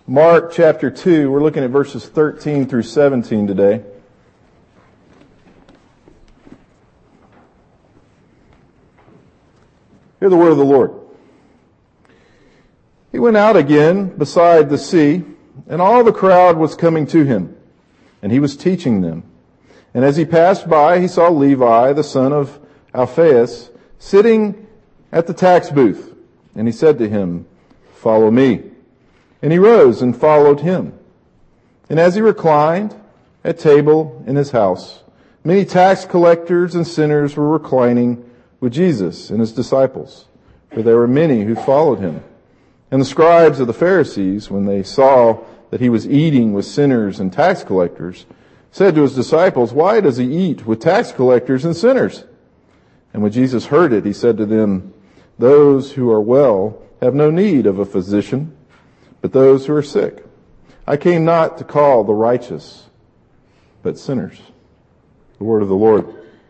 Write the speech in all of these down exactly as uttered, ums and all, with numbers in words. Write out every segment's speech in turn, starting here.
Mark chapter two, we're looking at verses thirteen through seventeen today. Hear the word of the Lord. He went out again beside the sea, and all the crowd was coming to him, and he was teaching them. And as he passed by, he saw Levi, the son of Alphaeus, sitting at the tax booth. And he said to him, "Follow me." And he rose and followed him. And as he reclined at table in his house, many tax collectors and sinners were reclining with Jesus and his disciples, for there were many who followed him. And the scribes of the Pharisees, when they saw that he was eating with sinners and tax collectors, said to his disciples, "Why does he eat with tax collectors and sinners?" And when Jesus heard it, he said to them, "Those who are well have no need of a physician, but those who are sick. I came not to call the righteous, but sinners." The word of the Lord.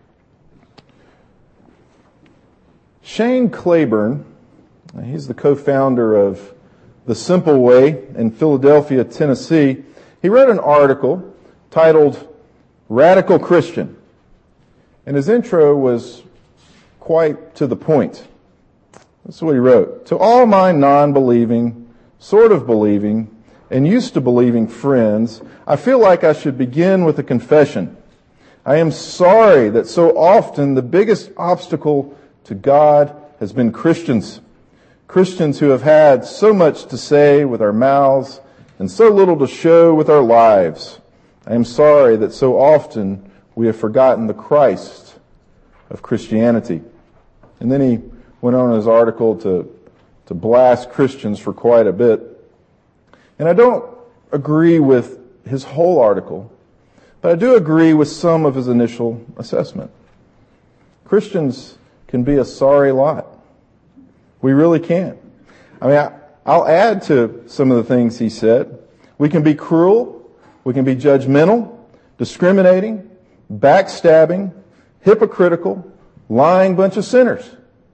Shane Claiborne, he's the co-founder of The Simple Way in Philadelphia, Tennessee. He wrote an article titled "Radical Christian." And his intro was quite to the point. This is what he wrote. "To all my non-believing, sort of believing, and used to believing friends, I feel like I should begin with a confession. I am sorry that so often the biggest obstacle to God has been Christians. Christians who have had so much to say with our mouths and so little to show with our lives. I am sorry that so often we have forgotten the Christ of Christianity." And then he went on in his article to to blast Christians for quite a bit. And I don't agree with his whole article, but I do agree with some of his initial assessment. Christians can be a sorry lot. We really can. I mean, I, I'll add to some of the things he said. We can be cruel, we can be judgmental, discriminating, backstabbing, hypocritical, lying bunch of sinners.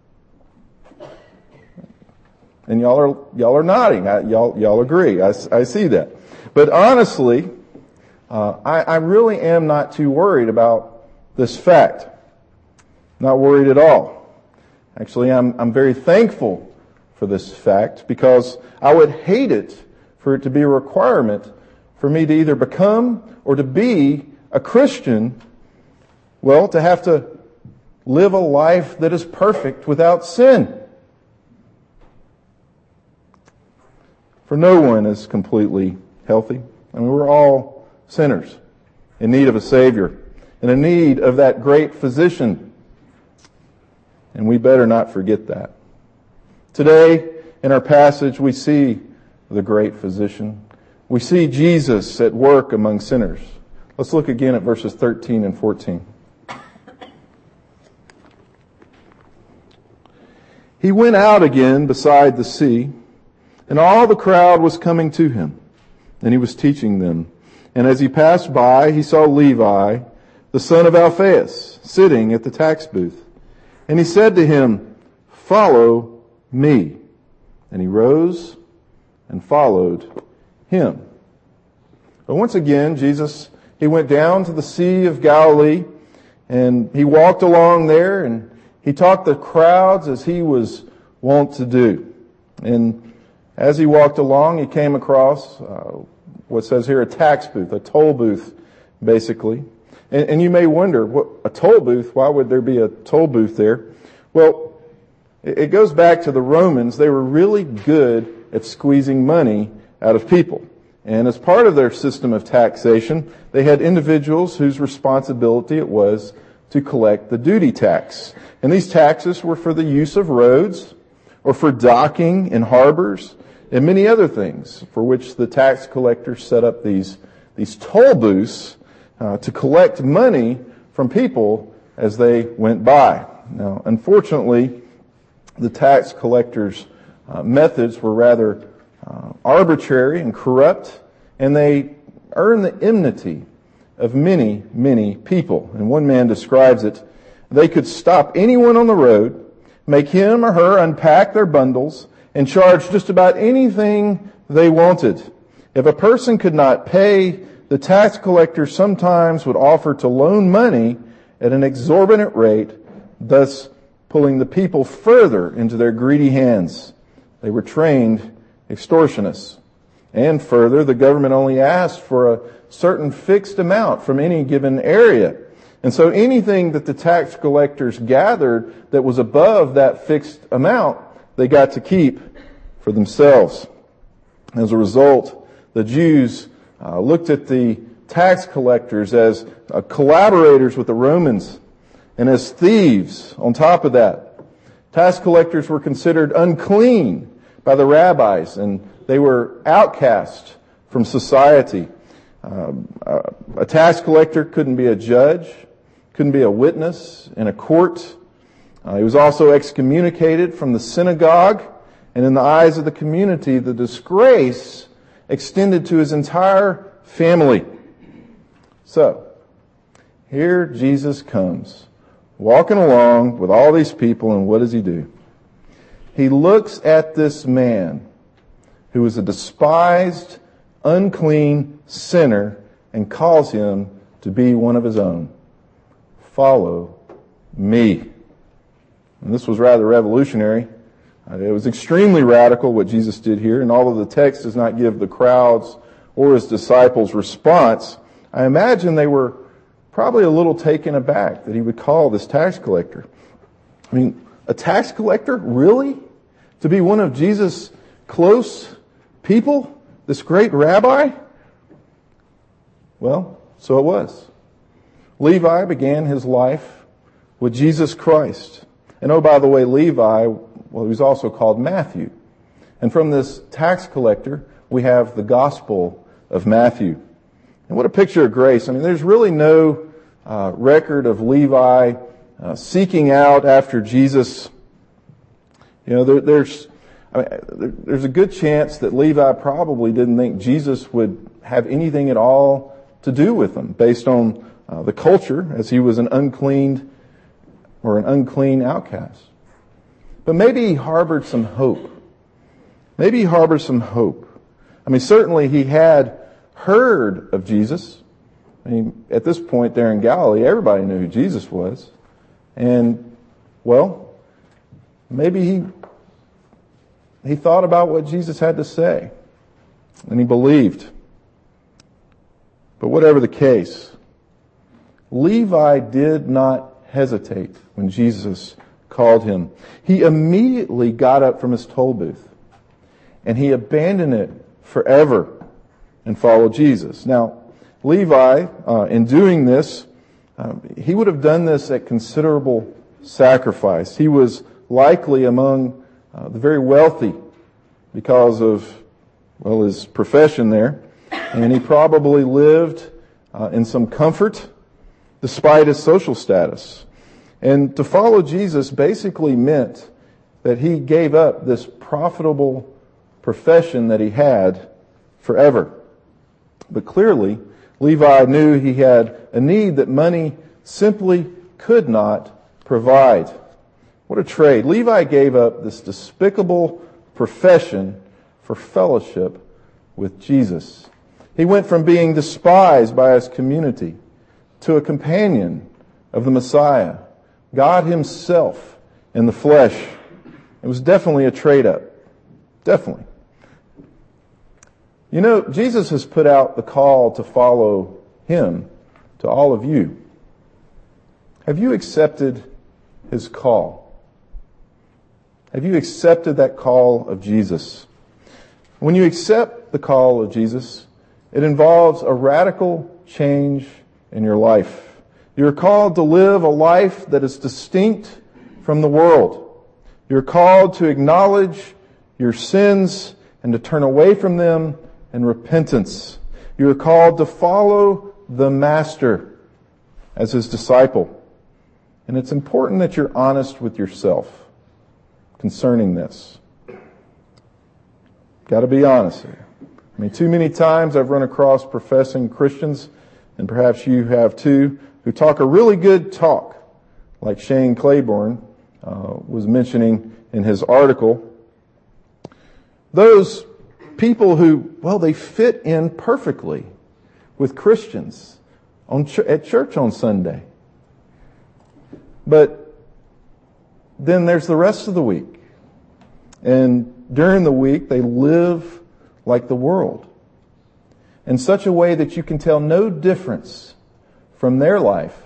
And y'all are y'all are nodding. I, y'all y'all agree. I, I see that. But honestly, uh, I, I really am not too worried about this fact. Not worried at all. Actually, I'm I'm very thankful for this fact, because I would hate it for it to be a requirement for me to either become or to be a Christian. Well, to have to live a life that is perfect without sin. For no one is completely healthy. I mean, we're all sinners in need of a Savior and in need of that great physician. And we better not forget that. Today, in our passage, we see the great physician. We see Jesus at work among sinners. Let's look again at verses thirteen and fourteen. He went out again beside the sea, and all the crowd was coming to him, and he was teaching them. And as he passed by, he saw Levi, the son of Alphaeus, sitting at the tax booth. And he said to him, "Follow me." And he rose and followed him. But once again, Jesus, he went down to the Sea of Galilee, and he walked along there, and he taught the crowds as he was wont to do. And as he walked along, he came across uh, what says here a tax booth, a toll booth, basically. And, and you may wonder, what, a toll booth? Why would there be a toll booth there? Well, it, it goes back to the Romans. They were really good at squeezing money out of people. And as part of their system of taxation, they had individuals whose responsibility it was to collect the duty tax. And these taxes were for the use of roads, or for docking in harbors, and many other things for which the tax collectors set up these, these toll booths uh, to collect money from people as they went by. Now, unfortunately, the tax collectors' uh, methods were rather uh, arbitrary and corrupt, and they earned the enmity of many, many people. And one man describes it: they could stop anyone on the road, make him or her unpack their bundles, and charge just about anything they wanted. If a person could not pay, the tax collector sometimes would offer to loan money at an exorbitant rate, thus pulling the people further into their greedy hands. They were trained extortionists. And further, the government only asked for a certain fixed amount from any given area. And so anything that the tax collectors gathered that was above that fixed amount, they got to keep for themselves. As a result, the Jews uh, looked at the tax collectors as uh, collaborators with the Romans and as thieves on top of that. Tax collectors were considered unclean by the rabbis, and they were outcast from society. Um, a tax collector couldn't be a judge, couldn't be a witness in a court. Uh, he was also excommunicated from the synagogue, and in the eyes of the community, the disgrace extended to his entire family. So, here Jesus comes, walking along with all these people, and what does he do? He looks at this man who is a despised, unclean sinner and calls him to be one of his own. Follow me. And this was rather revolutionary. It was extremely radical what Jesus did here, and although the text does not give the crowds or his disciples response, I imagine they were probably a little taken aback that he would call this tax collector. I mean, a tax collector? Really? To be one of Jesus' close people? This great rabbi? Well, so it was. Levi began his life with Jesus Christ. And oh, by the way, Levi, well, he was also called Matthew. And from this tax collector, we have the Gospel of Matthew. And what a picture of grace. I mean, there's really no uh, record of Levi uh, seeking out after Jesus. You know, there, there's I mean, there, there's a good chance that Levi probably didn't think Jesus would have anything at all to do with him, based on uh, the culture, as he was an unclean or an unclean outcast. But maybe he harbored some hope. Maybe he harbored some hope. I mean, certainly he had heard of Jesus. I mean, at this point there in Galilee, everybody knew who Jesus was. And, well, maybe he he thought about what Jesus had to say. And he believed. But whatever the case, Levi did not hesitate when Jesus called him. He immediately got up from his toll booth and he abandoned it forever and followed Jesus. Now, Levi, uh, in doing this, um, he would have done this at considerable sacrifice. He was likely among uh, the very wealthy because of, well, his profession there. And he probably lived uh, in some comfort despite his social status. And to follow Jesus basically meant that he gave up this profitable profession that he had forever. But clearly, Levi knew he had a need that money simply could not provide. What a trade. Levi gave up this despicable profession for fellowship with Jesus. He went from being despised by his community to a companion of the Messiah, God himself in the flesh. It was definitely a trade-up. Definitely. You know, Jesus has put out the call to follow him to all of you. Have you accepted his call? Have you accepted that call of Jesus? When you accept the call of Jesus, it involves a radical change in your life. You're called to live a life that is distinct from the world. You're called to acknowledge your sins and to turn away from them in repentance. You're called to follow the Master as his disciple. And it's important that you're honest with yourself concerning this. Got to be honest here. I mean, too many times I've run across professing Christians, and perhaps you have too, who talk a really good talk, like Shane Claiborne uh, was mentioning in his article. Those people who, well, they fit in perfectly with Christians on ch- at church on Sunday. But then there's the rest of the week. And during the week, they live like the world in such a way that you can tell no difference from their life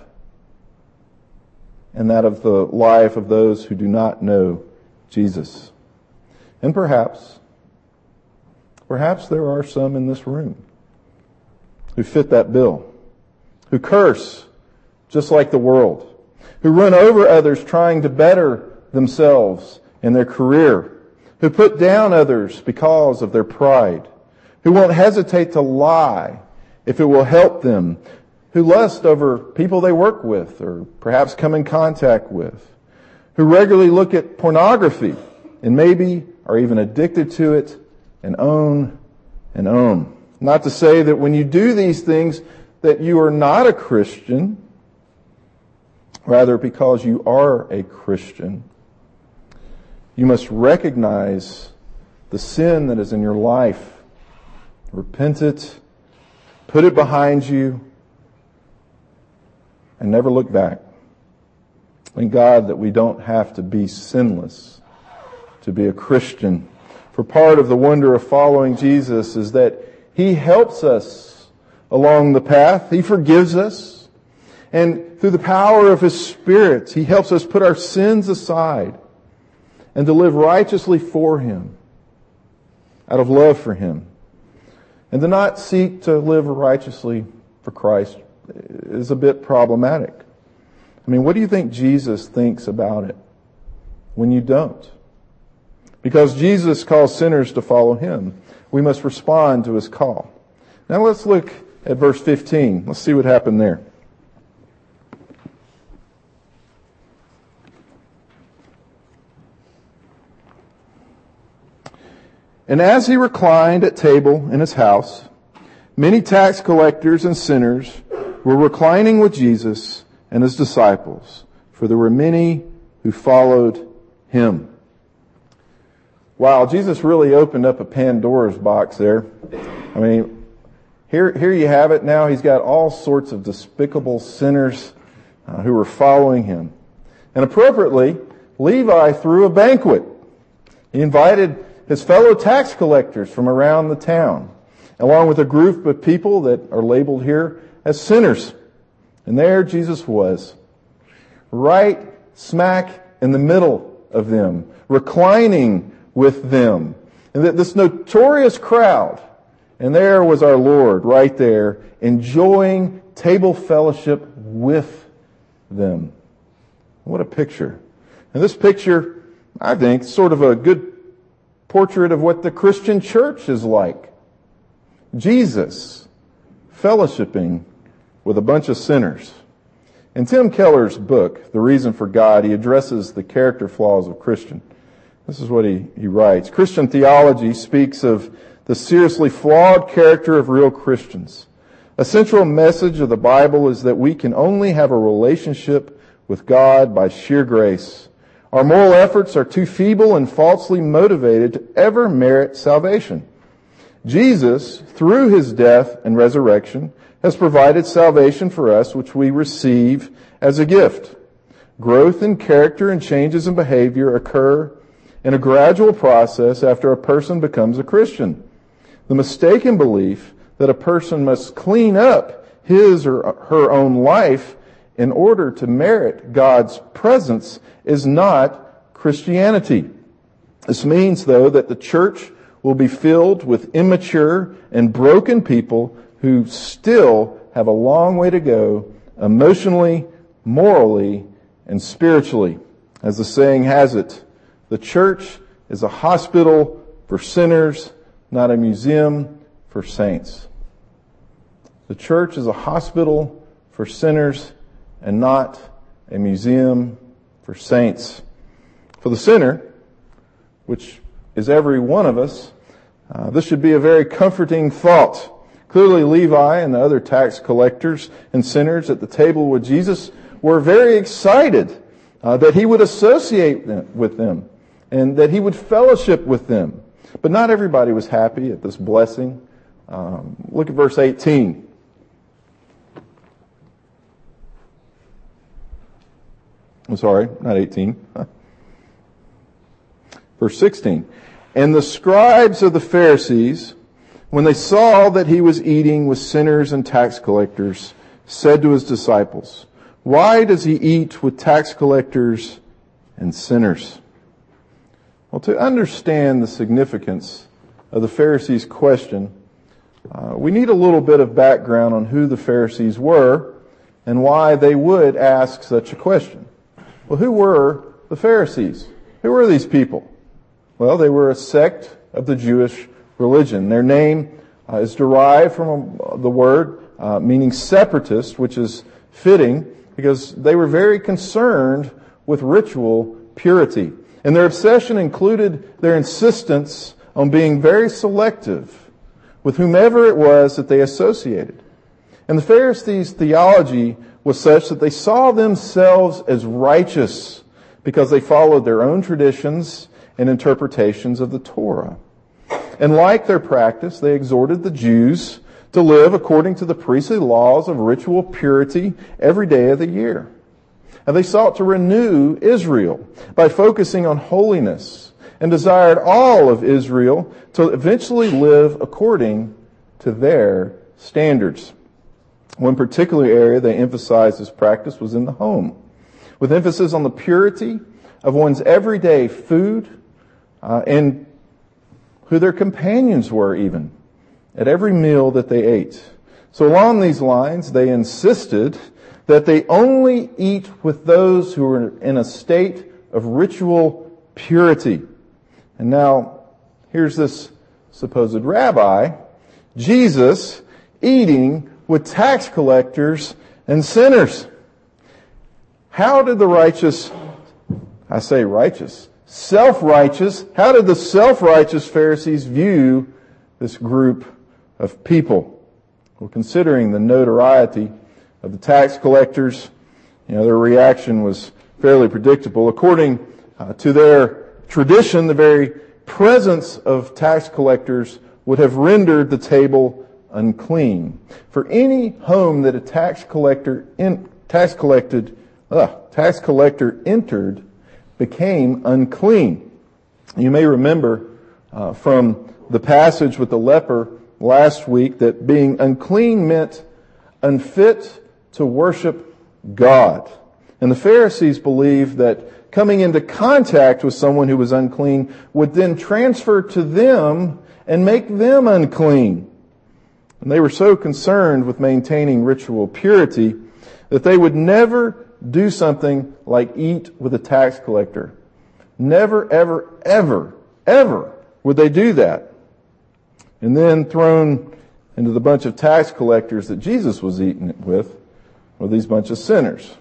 and that of the life of those who do not know Jesus. And perhaps, perhaps there are some in this room who fit that bill, who curse just like the world, who run over others trying to better themselves in their career, who put down others because of their pride, who won't hesitate to lie if it will help them, who lust over people they work with or perhaps come in contact with, who regularly look at pornography and maybe are even addicted to it and own and own. Not to say that when you do these things that you are not a Christian, rather because you are a Christian. You must recognize the sin that is in your life, repent it, put it behind you, and never look back. Thank God that we don't have to be sinless to be a Christian. For part of the wonder of following Jesus is that He helps us along the path. He forgives us. And through the power of His Spirit, He helps us put our sins aside and to live righteously for Him, out of love for Him. And to not seek to live righteously for Christ is a bit problematic. I mean, what do you think Jesus thinks about it when you don't? Because Jesus calls sinners to follow Him, we must respond to His call. Now let's look at verse fifteen. Let's see what happened there. And as He reclined at table in His house, many tax collectors and sinners were reclining with Jesus and His disciples, for there were many who followed Him. Wow, Jesus really opened up a Pandora's box there. I mean, here, here you have it now. He's got all sorts of despicable sinners uh, who were following Him. And appropriately, Levi threw a banquet. He invited his fellow tax collectors from around the town, along with a group of people that are labeled here as sinners. And there Jesus was, right smack in the middle of them, reclining with them. And that this notorious crowd, and there was our Lord right there, enjoying table fellowship with them. What a picture. And this picture, I think, is sort of a good portrait of what the Christian church is like. Jesus fellowshipping with a bunch of sinners. In Tim Keller's book, The Reason for God, he addresses the character flaws of Christian. This is what he, he writes. Christian theology speaks of the seriously flawed character of real Christians. A central message of the Bible is that we can only have a relationship with God by sheer grace. Our moral efforts are too feeble and falsely motivated to ever merit salvation. Jesus, through His death and resurrection, has provided salvation for us, which we receive as a gift. Growth in character and changes in behavior occur in a gradual process after a person becomes a Christian. The mistaken belief that a person must clean up his or her own life in order to merit God's presence is not Christianity. This means, though, that the church will be filled with immature and broken people who still have a long way to go emotionally, morally, and spiritually. As the saying has it, the church is a hospital for sinners, not a museum for saints. The church is a hospital for sinners and not a museum for saints. For the sinner, which is every one of us, uh, this should be a very comforting thought. Clearly, Levi and the other tax collectors and sinners at the table with Jesus were very excited uh, that He would associate them, with them and that He would fellowship with them. But not everybody was happy at this blessing. Um, look at verse eighteen. I'm sorry, not eighteen. Verse sixteen. And the scribes of the Pharisees, when they saw that he was eating with sinners and tax collectors, said to his disciples, "Why does he eat with tax collectors and sinners?" Well, to understand the significance of the Pharisees' question, uh, we need a little bit of background on who the Pharisees were and why they would ask such a question. Well, who were the Pharisees? Who were these people? Well, they were a sect of the Jewish religion. Their name uh, is derived from uh, the word uh, meaning separatist, which is fitting because they were very concerned with ritual purity. And their obsession included their insistence on being very selective with whomever it was that they associated. And the Pharisees' theology was such that they saw themselves as righteous because they followed their own traditions and interpretations of the Torah. And like their practice, they exhorted the Jews to live according to the priestly laws of ritual purity every day of the year. And they sought to renew Israel by focusing on holiness and desired all of Israel to eventually live according to their standards. One particular area they emphasized this practice was in the home, with emphasis on the purity of one's everyday food uh, and who their companions were even at every meal that they ate. So along these lines, they insisted that they only eat with those who were in a state of ritual purity. And now, here's this supposed rabbi, Jesus, eating with tax collectors and sinners. How did the righteous, I say righteous, self-righteous, how did the self-righteous Pharisees view this group of people? Well, considering the notoriety of the tax collectors, you know, their reaction was fairly predictable. According uh, to their tradition, the very presence of tax collectors would have rendered the table unclean. For any home that a tax collector in, tax collected uh, tax collector entered became unclean. You may remember uh, from the passage with the leper last week that being unclean meant unfit to worship God. And the Pharisees believed that coming into contact with someone who was unclean would then transfer to them and make them unclean. And they were so concerned with maintaining ritual purity that they would never do something like eat with a tax collector. Never, ever, ever, ever would they do that. And then thrown into the bunch of tax collectors that Jesus was eating with were these bunch of sinners.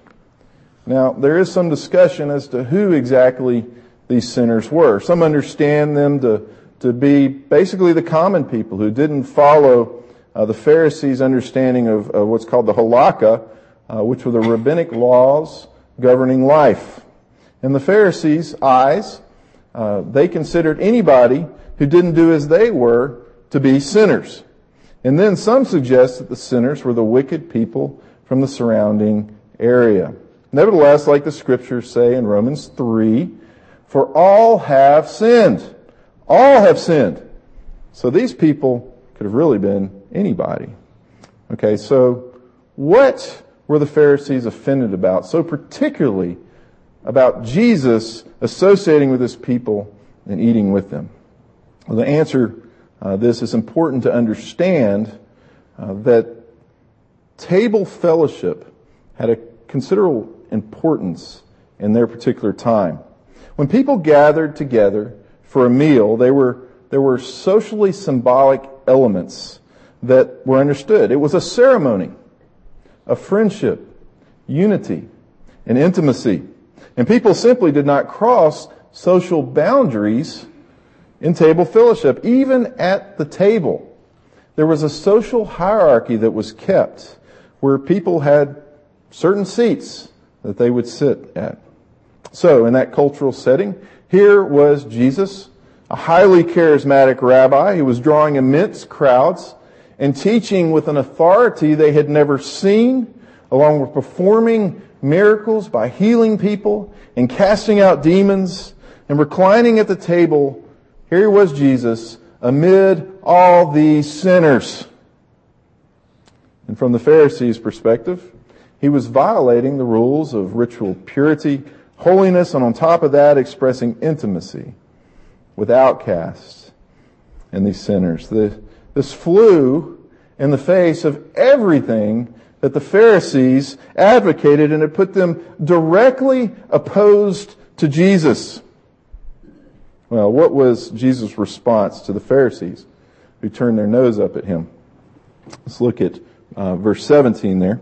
Now, there is some discussion as to who exactly these sinners were. Some understand them to, to be basically the common people who didn't follow uh, the Pharisees' understanding of, of what's called the halakha, uh, which were the rabbinic laws governing life. In the Pharisees' eyes, uh, they considered anybody who didn't do as they were to be sinners. And then some suggest that the sinners were the wicked people from the surrounding area. Nevertheless, like the scriptures say in Romans three, for all have sinned. All have sinned. So these people could have really been anybody. Okay, so what were the Pharisees offended about, so particularly about Jesus associating with his people and eating with them? Well, the answer uh, this is important to understand uh, that table fellowship had a considerable importance in their particular time. When people gathered together for a meal, they were there were socially symbolic elements that were understood. It was a ceremony of friendship, unity, and intimacy. And people simply did not cross social boundaries in table fellowship. Even at the table, there was a social hierarchy that was kept where people had certain seats that they would sit at. So, in that cultural setting, here was Jesus a highly charismatic rabbi who was drawing immense crowds and teaching with an authority they had never seen, along with performing miracles by healing people and casting out demons and reclining at the table. Here was Jesus amid all these sinners. And from the Pharisees' perspective, he was violating the rules of ritual purity, holiness, and on top of that, expressing intimacy with outcasts and these sinners. The, this flew in the face of everything that the Pharisees advocated, and it put them directly opposed to Jesus. Well, what was Jesus' response to the Pharisees who turned their nose up at him? Let's look at uh, verse seventeen there.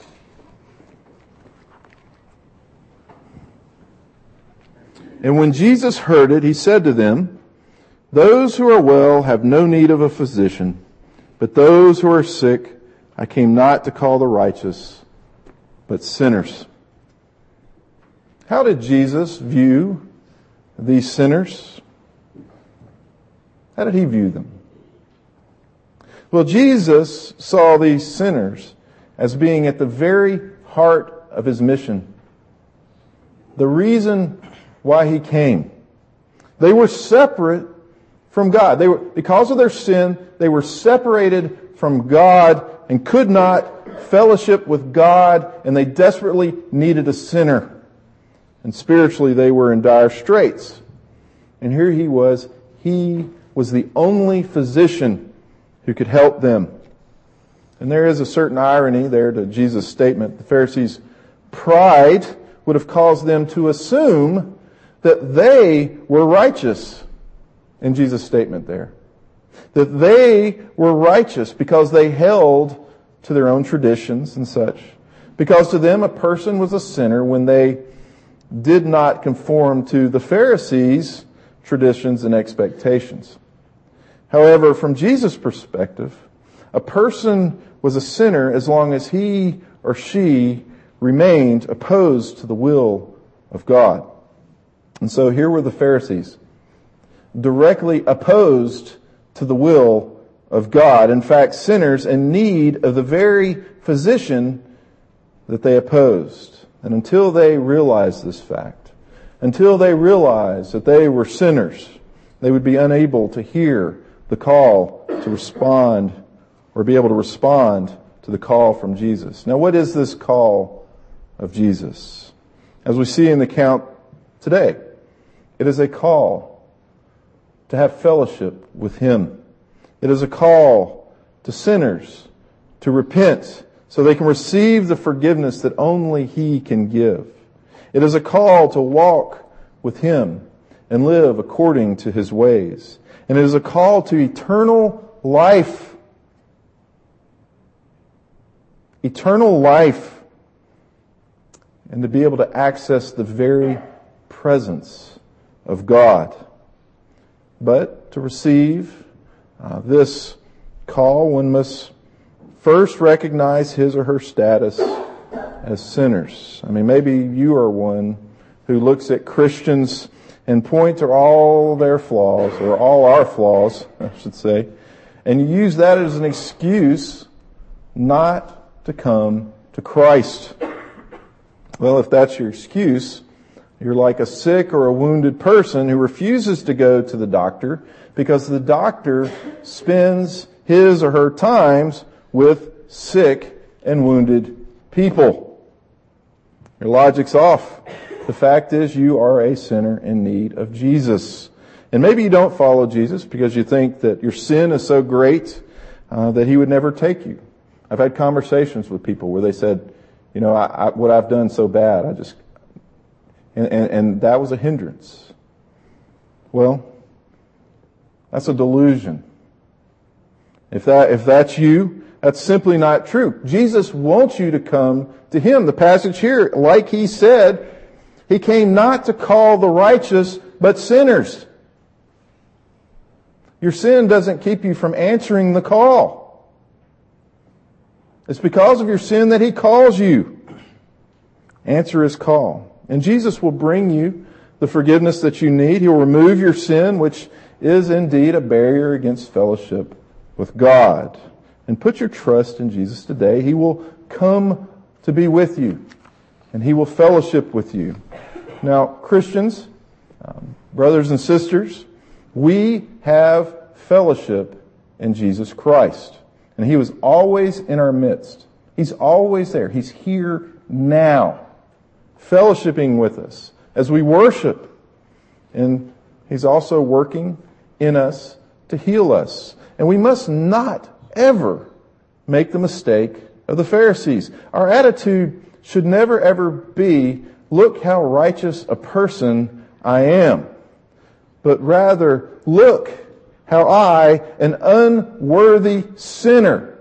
And when Jesus heard it, he said to them, "Those who are well have no need of a physician, but those who are sick, I came not to call the righteous, but sinners." How did Jesus view these sinners? How did he view them? Well, Jesus saw these sinners as being at the very heart of his mission. The reason why he came. They were separate from God. They were, because of their sin, they were separated from God and could not fellowship with God, and they desperately needed a sinner. And spiritually, they were in dire straits. And here he was. He was the only physician who could help them. And there is a certain irony there to Jesus' statement. The Pharisees' pride would have caused them to assume that they were righteous in Jesus' statement there. That they were righteous because they held to their own traditions and such. Because to them a person was a sinner when they did not conform to the Pharisees' traditions and expectations. However, from Jesus' perspective, a person was a sinner as long as he or she remained opposed to the will of God. And so here were the Pharisees, directly opposed to the will of God. In fact, sinners in need of the very physician that they opposed. And until they realized this fact, until they realized that they were sinners, they would be unable to hear the call to respond or be able to respond to the call from Jesus. Now, what is this call of Jesus? As we see in the account today, it is a call to have fellowship with him. It is a call to sinners to repent so they can receive the forgiveness that only he can give. It is a call to walk with him and live according to his ways. And it is a call to eternal life. Eternal life. And to be able to access the very presence of God. But to receive uh, this call, one must first recognize his or her status as sinners. I mean, maybe you are one who looks at Christians and points to all their flaws, or all our flaws, I should say, and you use that as an excuse not to come to Christ. Well, if that's your excuse, you're like a sick or a wounded person who refuses to go to the doctor because the doctor spends his or her times with sick and wounded people. Your logic's off. The fact is you are a sinner in need of Jesus. And maybe you don't follow Jesus because you think that your sin is so great uh, that he would never take you. I've had conversations with people where they said, you know, I, I, what I've done so bad, I just... And, and, and that was a hindrance. Well, that's a delusion. If that, if that's you, that's simply not true. Jesus wants you to come to him. The passage here, like he said, he came not to call the righteous, but sinners. Your sin doesn't keep you from answering the call. It's because of your sin that he calls you. Answer his call. And Jesus will bring you the forgiveness that you need. He'll remove your sin, which is indeed a barrier against fellowship with God. And put your trust in Jesus today. He will come to be with you, and He will fellowship with you. Now, Christians, um, brothers and sisters, we have fellowship in Jesus Christ. And He was always in our midst. He's always there. He's here now, fellowshipping with us as we worship. And He's also working in us to heal us. And we must not ever make the mistake of the Pharisees. Our attitude should never ever be, look how righteous a person I am. But rather, look how I, an unworthy sinner,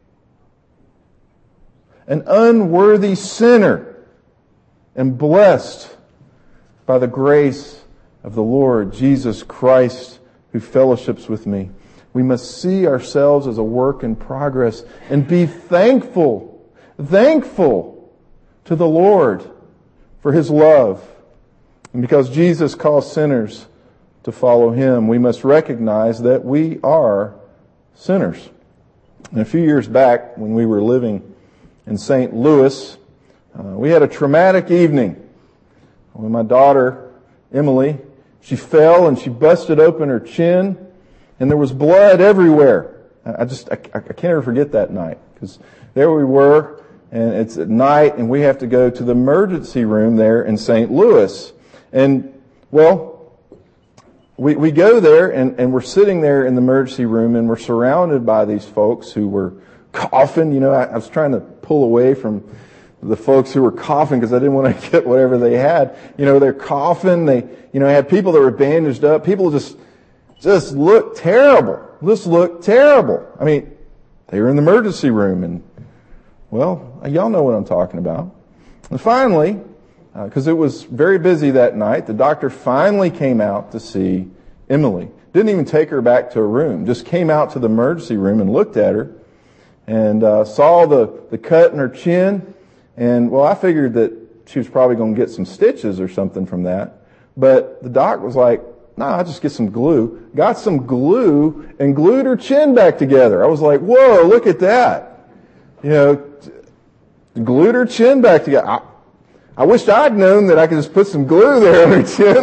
an unworthy sinner, am blessed by the grace of the Lord Jesus Christ who fellowships with me. We must see ourselves as a work in progress and be thankful, thankful to the Lord for His love. And because Jesus calls sinners to follow Him, we must recognize that we are sinners. And a few years back, when we were living in Saint Louis, uh, we had a traumatic evening. When my daughter, Emily, she fell and she busted open her chin, and there was blood everywhere. I just, I, I can't ever forget that night, because there we were, and it's at night, and we have to go to the emergency room there in Saint Louis. And, well, we, we go there, and, and we're sitting there in the emergency room, and we're surrounded by these folks who were coughing. You know, I, I was trying to pull away from the folks who were coughing because I didn't want to get whatever they had. You know, they're coughing. They, you know, had people that were bandaged up. People just, just looked terrible. Just looked terrible. I mean, they were in the emergency room, and, well, y'all know what I'm talking about. And finally, because uh, it was very busy that night, the doctor finally came out to see Emily. Didn't even take her back to her room. Just came out to the emergency room and looked at her and uh, saw the, the cut in her chin. And, well, I figured that she was probably going to get some stitches or something from that. But the doc was like, nah, I'll just get some glue. Got some glue and glued her chin back together. I was like, whoa, look at that. You know, glued her chin back together. I, I wished I'd known that I could just put some glue there on her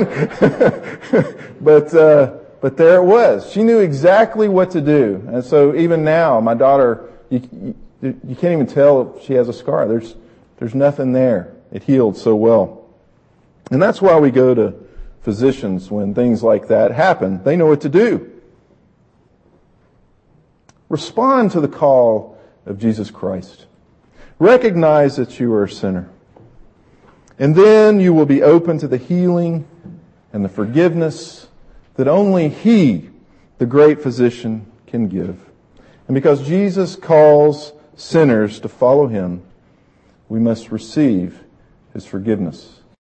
chin. but, uh, but there it was. She knew exactly what to do. And so even now, my daughter, you, you, you can't even tell if she has a scar. There's, there's nothing there. It healed so well. And that's why we go to physicians when things like that happen. They know what to do. Respond to the call of Jesus Christ. Recognize that you are a sinner. And then you will be open to the healing and the forgiveness that only He, the great physician, can give. And because Jesus calls sinners to follow Him, we must receive His forgiveness.